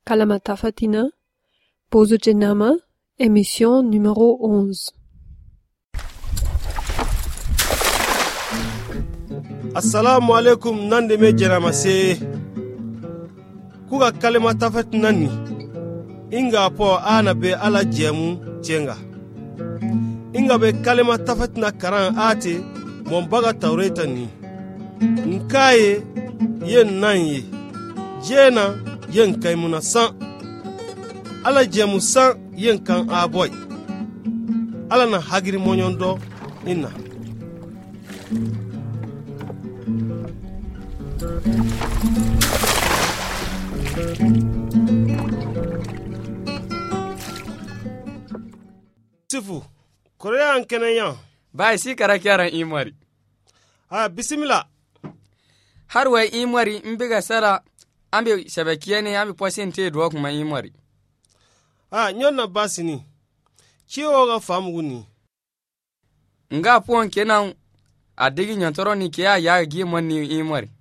Kalamatafatina, Bozo Jenama, émission numéro 11. Assalamu alaikum nande me jenama se kuga Kalamatafatina ni inga po ana be ala jemu chenga inga be Kalamatafatina karan ate mombaga taureta ni nkaye yen nanye jena yen kaimuna san ala jemu san yen kan aboy ala na hagiri monyondo inna Sifu korea ankene yan bai si kara kyaran imari bismillah har wai imari mbiga sara ambe shabakiyene ambe posente do kuma imari nyonna basini chiwo ga famuguni nga pon kenan adigi nyantoro ni ke ya gi monni imari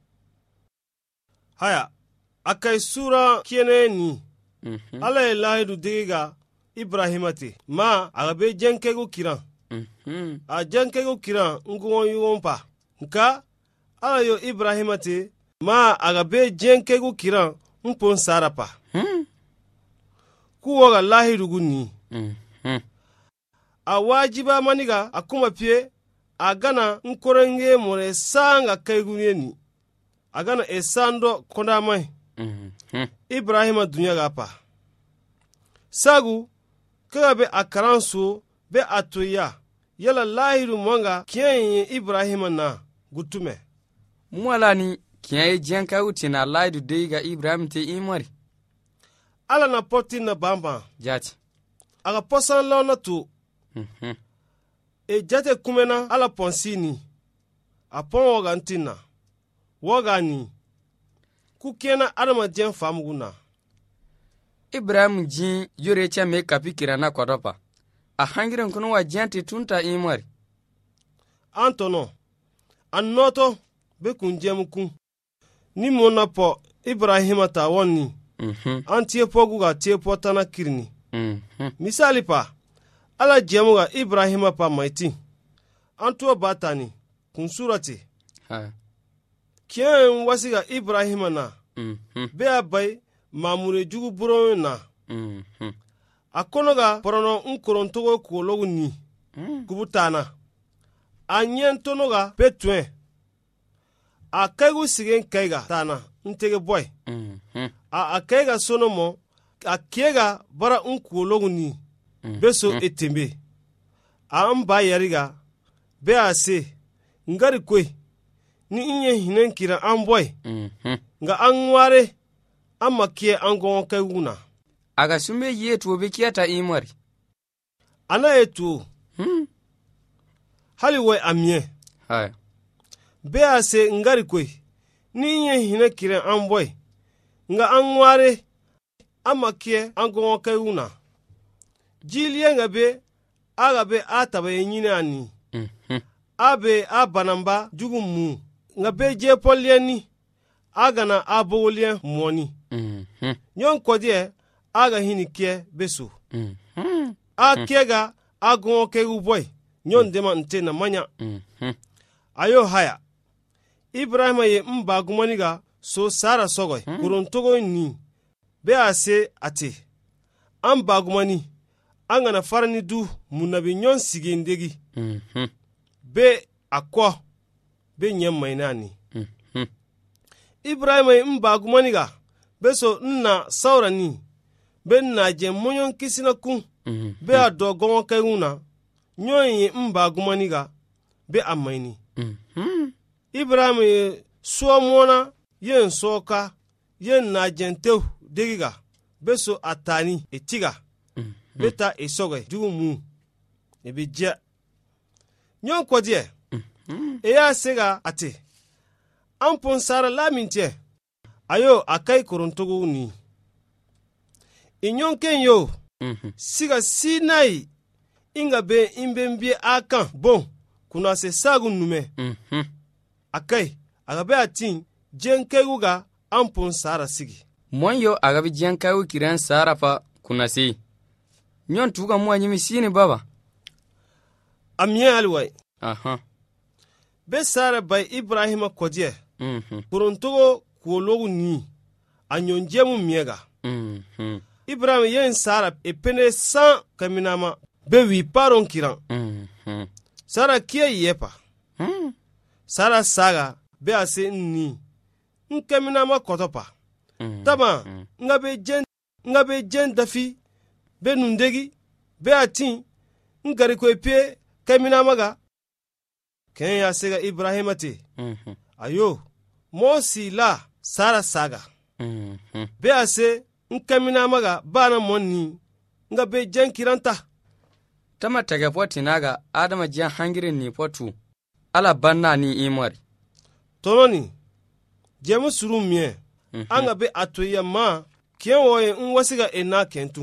haya akai sura kene ni ala ilahidu diga ibrahimate ma agabe jenkego kiran a jenkego kiran ngon yumpa nka ala yo ibrahimate ma agabe jenkego kiran mpon sarapa kuwoga lahidu gunni a wajiba maniga akuma pie agana nkorenge more sanga kaigunieni agana esando kondamai Ibrahima dunya gapa sagu kaga be akaransu be atoya yala lahiru mwanga kiyenye Ibrahima na gutume mwala ni kiyenye jenka utina lahiru deiga Ibrahim te imari ala na poti na bamba jati aga posan launa tu jate kumena ala ponsini apon wogantina wogani kukena adama jen famuguna Ibrahim jin yore cha me kapikira na kodopa a hangiren kuno wa jante tunta imari antono annoto be kunjemku ni mona po Ibrahima ta wonni antie poguga tie potana kirni misali pa ala jemuga Ibrahima pa maiti anto batani kun surati kien wasiga Ibrahima na be abai mamure jugu buron na akonoga porono nkorontogo kuologu ni kubutana anyentonoga petwe akaigu sigen kaiga tana ntege boy akaiga sonomo akiega bara nkuologu ni beso etembe amba yariga be ase ngari kwe ni inye hinen kira amboy nga anware amakie angon kaiguna aga sume yetu obikiata imari ana etu hali we amie hai be ase ngari kwe ni inye hinen kira amboy nga anware amakie angon kaiguna jiliye nga be aga be atabe nyine ani abe abanamba jugumu nga be je polieni aga na abowolien moni nyon kodie aga hinikie beso akega agon kegu boy nyon dema nte na manya ayo haya Ibrahima ye mba gumaniga so sara sogoy kurontogo ni be ase ate amba gumani angana farani du munabi nyon sigindegi be akwa be nyem mainani Ibrahima mba gumaniga beso nna saurani be na je monyon kisina kun be adogon kaiguna nyon mba gumaniga be amaini Ibrahima suamona yen soka yen na jenteu degiga beso atani etiga beta esoge jumu ebija nyon kodie eya sega ate ampon sara lamintie ayo akai korontogo ni inyon kenyo siga sinai inga be imbembie akan bon kuna se sagu nume akai agabe atin jenkegu ga ampon sara sigi Mon yo aga bi jiyan kayu kiran Sara pa kuna si. Nyon tuga mwa nyimi sini baba. Amiye alwai. Aha. Be Sara bai Ibrahima kodye. Mhm. Kuruntogo kuologu ni. Anyonjemu miega. Mhm. Ibrahima yen Sara epene 100 kaminama. Be wi paron kiran. Mhm. Sara kie yepa. Mhm. Sara saga be ase ni. Nkaminama kotopa. Tama nga be jen dafi be nundegi be atin ngari ko epie kaminama ga. Ken ya sega Ibrahima te. Ayo mosi la Sara saga. Be ase nkaminama ga bana monni nga be jen kiranta. Tama tage poti naga Adama jiyan hangirin ni potu. Ala banna ni imari. Tononi jemu suru mie. Anga be atoya ma kien woye nwasiga ena kentu.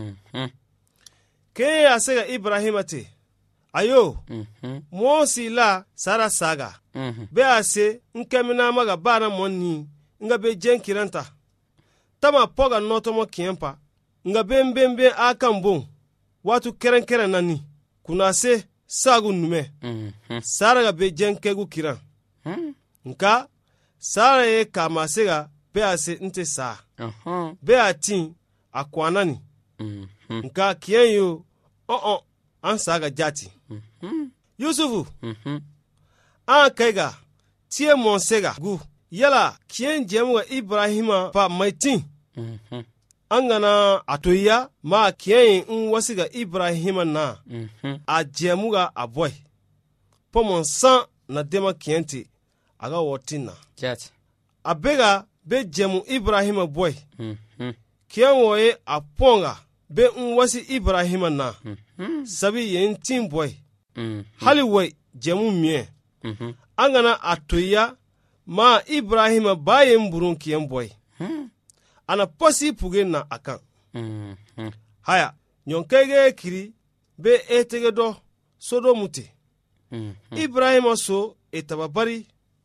Ken ya sega Ibrahima te. Ayo mosi la Sara saga. Be ase nkaminama ga bana monni nga be jen kiranta. Tama poga notomo kiempa nga bembembe akambon watu keren nani kuna se sagu nume. Sara ga be jen kegu kiran. Nka Sara ye kama sega be ase nte sa. Be atin akwanani. Nka kien yo an saga jati. Yusufu an kaiga tie monsega gu yala kien jemu ga Ibrahima pa maitin. An gana atoya ma kien wasiga Ibrahima na a jemu ga aboy. Pomon san na dema kienti aga wotina. Jati. Abega be jemu Ibrahima boy. Kien woye a ponga be wasi Ibrahima na. Sabi yen tin boy. Hali woy jemu mie. An gana atoya ma Ibrahima bayen burun kien boy. Ana posi puge na akan. Haya, nyonkege kiri be etege do sodo muti. Ibrahima so etababari.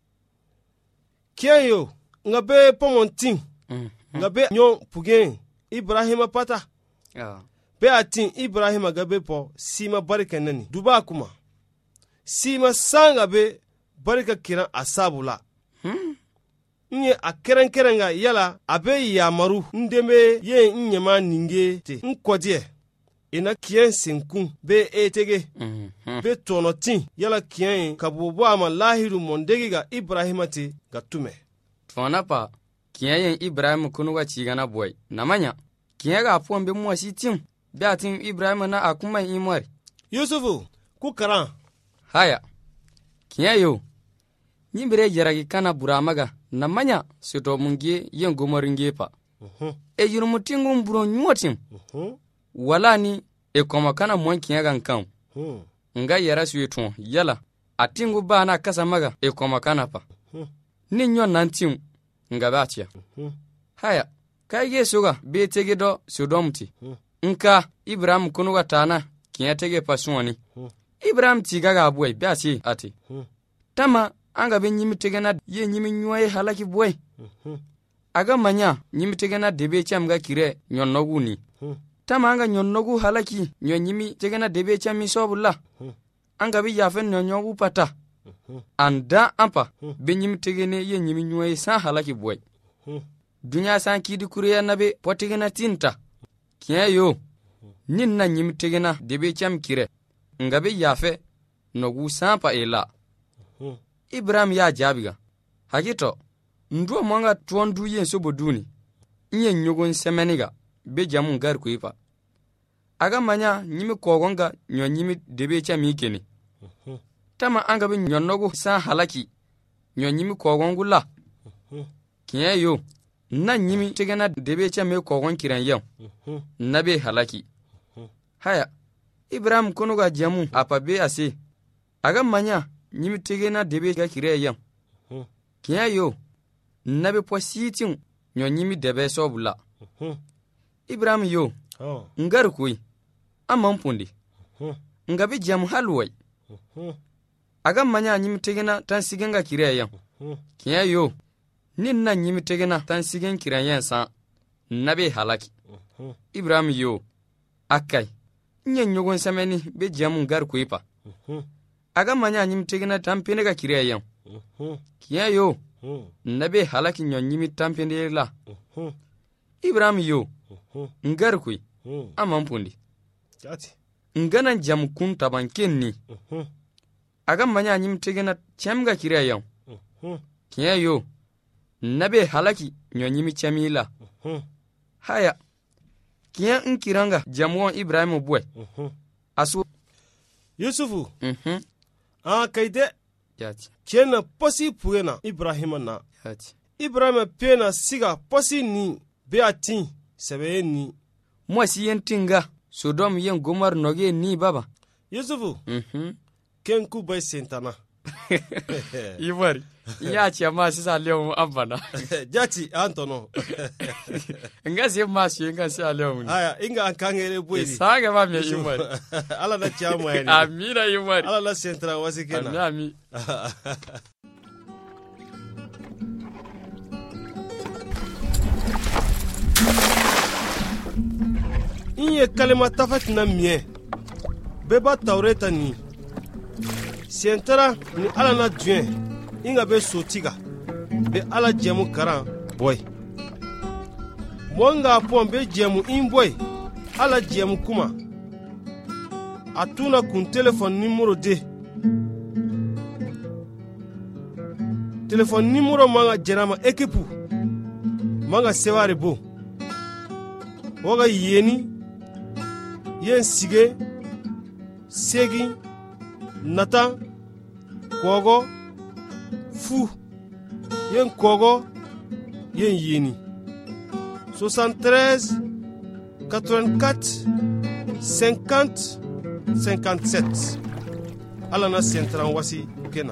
Kien yo nga be pomontin. Nga be nyon puge Ibrahima pata. Be atin Ibrahima gabe po sima barika nani. Duba kuma. Sima sanga be barika kiran asabula. Nye a kerenga yala abe yamaru ndeme ye nyema ninge te nkodie ina kien sinkun be etege be tonotin yala kien kabobo ama lahiru mondegi ga Ibrahima te gatume Tona pa kien yen Ibrahima kunu wa chigana boy namanya kien ga pon be mo sitim be atin Ibrahima na akuma imari Yusufu ku karan haya kien yo nyimbere jaragi kana buramaga namanya sito mungie yen gomoringe pa e yurumutingu mburo nyuotim wala ni e koma kana monki yagan kan nga yara suyeton yala atingu bana kasa maga e koma kana pa ni nyon nantim nga batia haya kaige suga be tege do sodomti nka Ibrahim kunuga tana kinya tege pasuani Ibrahim tigaga boy biati ati tama anga be nyimi tegena ye nyimi nyuaye halaki boy aga manya nyimi tegena debe cham ga kire nyonnogu ni tama anga nyonnogu halaki nyimi tegena debe cham mi sobulla anga be yafen nyonnogu pata anda ampa be nyimi tegene ye nyimi nyuaye sa halaki boy dunya san kidi kuriya nabe potegena tinta kiya yo ninna nyimi tegena debe cham kire ngabe yafe nogu sampa ela Ibrahim ya jabiga hakito ndo mwanga tuondu yen sobo duni nye nyogon semeniga be jamun gar ku ipa aga manya nyimi kogonga nyo nyimi debe cha mikeni tama anga be nyonnogo sa halaki nyo nyimi kogongula kiye yo na nyimi tegena debe cha me kogon kiran yam nabe halaki haya Ibrahim konoga jamu apa be ase aga manya nyimi tegena debe ga kire yam kiya yo nabe positin nyo nyimi debe sobula Ibrahim yo ngar kuy amman pundi ngabe jam halwai aga manya nyimi tegena tan sigenga kire yam kiya yo ninna nyimi tegena tan sigen kire yam sa nabe halaki. Ibrahim yo akai nye nyogon sameni be jamun gar kuipa. Aga manya nyim tegina tampene ga kiriya yam. Kiya yo nabe halaki nyonyimi tampene la. Ibrahim yo ngar kui amampundi. Ngana jam kun tabanken ni. Aga manya nyim tegina chamga kiriya yam. Kiya yo nabe halaki nyonyimi chamila. Haya kiya nkiranga jamuwan Ibrahim buwe. Asu Yusufu kaide kena posi puena Ibrahim na Ibrahim pena siga posi ni be atin sebe ni mwasi yentinga Sodom yen Gomor noge ni baba Yusufu ken ku bai sentana Iwari ya ci amma sisa lewu ambana jati antono ngasi masu ngasi lewu aya inga ankangere boyi saga ba me Iwari ala na chama yani amira Iwari ala la sentra wasikena ami inye kalima tafat na mie beba taureta ni sentra ni ala na duen inga be sotiga be ala jemu karan boy monga pon be jemu in boy ala jemu kuma atuna kun téléphone numéro téléphone numéro manga jenama équipe manga seware bo woga yeni yen sige segi nata kogo fu yen kogo yen yeni 73 84 50 57 ala na sentran wasi kena